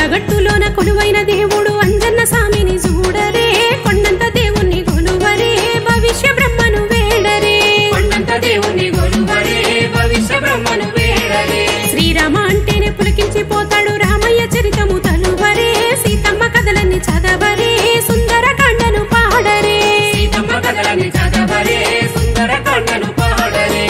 కొండగట్టులోన కొలువైన దేవుడు అంజన్న స్వామిని చూడరే కొండంత దేవుణ్ణి కొలువరే భవిష్య బ్రహ్మను వేడరే కొండంత దేవుణ్ణి కొలువరే భవిష్య బ్రహ్మను వేడరే శ్రీరామ అంటేనే పులకించిపోతాడు రామయ్య చరితము తలువరే సీతమ్మ కథలన్నీ చదవరే సుందరకాండను పాడరే సీతమ్మ కథలన్నీ చదవరే సుందరకాండను పాడరే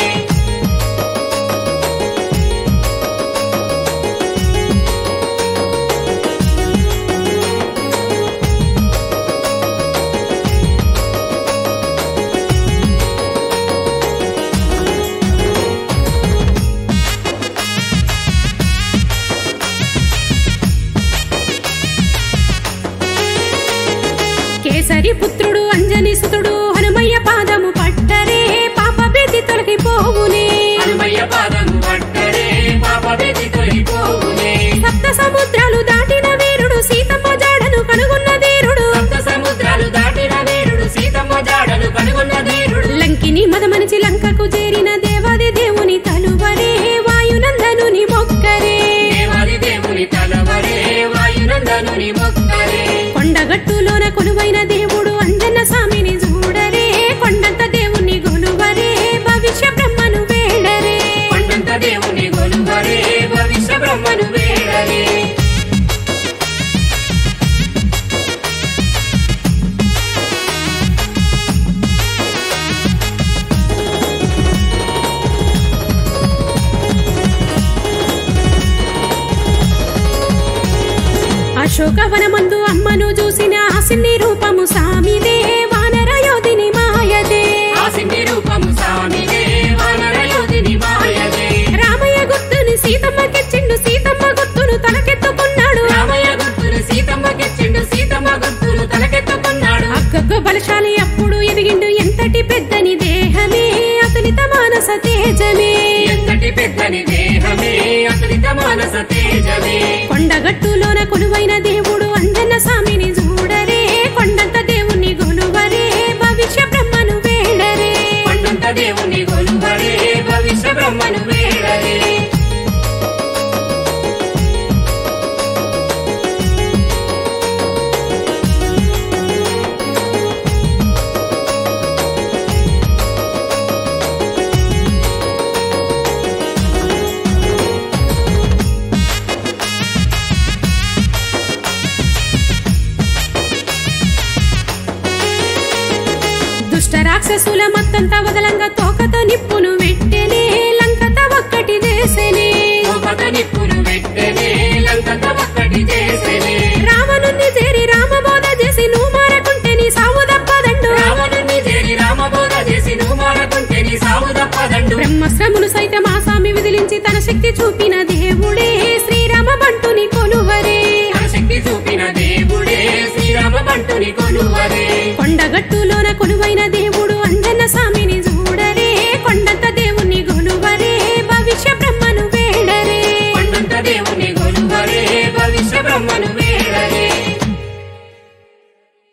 కేసరి పుత్రుడు అంజని సుతుడు హనుమయ్య పాదము పట్టరే పాప భీతి తొలగిపోవునే హనుమయ్య పాదము పట్టరే పాప భీతి తొలగిపోవునే సప్త సముద్రాలు దాటిన వీరుడు సీతమ్మ జాడను కనుగొన్న ధీరుడు సప్త సముద్రాలు దాటిన వీరుడు సీతమ్మ జాడను కనుగొన్న ధీరుడు లంకిని మదమనిచి లంకకు చేరిన దేవాది దేవుని తలువరే వాయునందనుని మొక్కరే దేవాది దేవుని తలవరే వాయునందనుని మొక్కరే కొండగట్టులోన కొలువైన దేవుడు అంజన్న స్వామిని చూడరే కొండంత దేవుణ్ణి గొలువరే భవిష్య బ్రహ్మను వేడరే కొండంత దేవుని కొలువరే భవిష్య బ్రహ్మను వేడరే అశోకవనమందు అమ్మను చూసిన ఆసిని రూపము సామిదే వానర యోధిని మాయదే ఆసింది రూపము సామిదే వానర యోధిని మాయదే రామయ్య గుర్తుని సీతమ్మకిచ్చిండు సీతమ్మ గుర్తును తలకెత్తుకున్నాడు రామయ్య గుర్తును సీతమ్మకిచ్చిండు సీతమ్మ గుర్తును తలకెత్తుకున్నాడు అక్కకు బలశాలి అప్పుడు ఎదిగిండు ఎంతటి పెద్దని దేహమే అతులిత మానస తేజమే ఎంతటి పెద్దని దేహమే అతనిత మానస తేజమే కొండగట్టులోన కొలువైన దేవుడు అంజన్న స్వామిని చూడరే కొండంత దేవుణ్ణి గొలువరే భవిష్య బ్రహ్మను వేడరే కొండంత దేవుని కొలువరే భవిష్య బ్రహ్మను వేడరే దుష్ట రాక్షసుల మత్తంతా వదలంగా తోకతో నిప్పును వెట్టెనే లంకత ఒక్కటి చేసెనే ఒకత నిప్పును వెట్టెనే లంకత ఒక్కటి చేసెనే రావణుని చేరి రామబోధ చేసి నువ్వు మారకుంటే నీ సావు తప్పదండు రావణుని చేరి రామబోధ చేసి నువ్వు మారకుంటే నీ సావు తప్పదండు బ్రహ్మశ్రములు సైతం ఆ స్వామి విదిలించి తన శక్తి చూపిన దేవుడే శ్రీరామ బంటుని కొలువరే తన శక్తి చూపిన దేవుడే శ్రీరామ బంటుని కొలువరే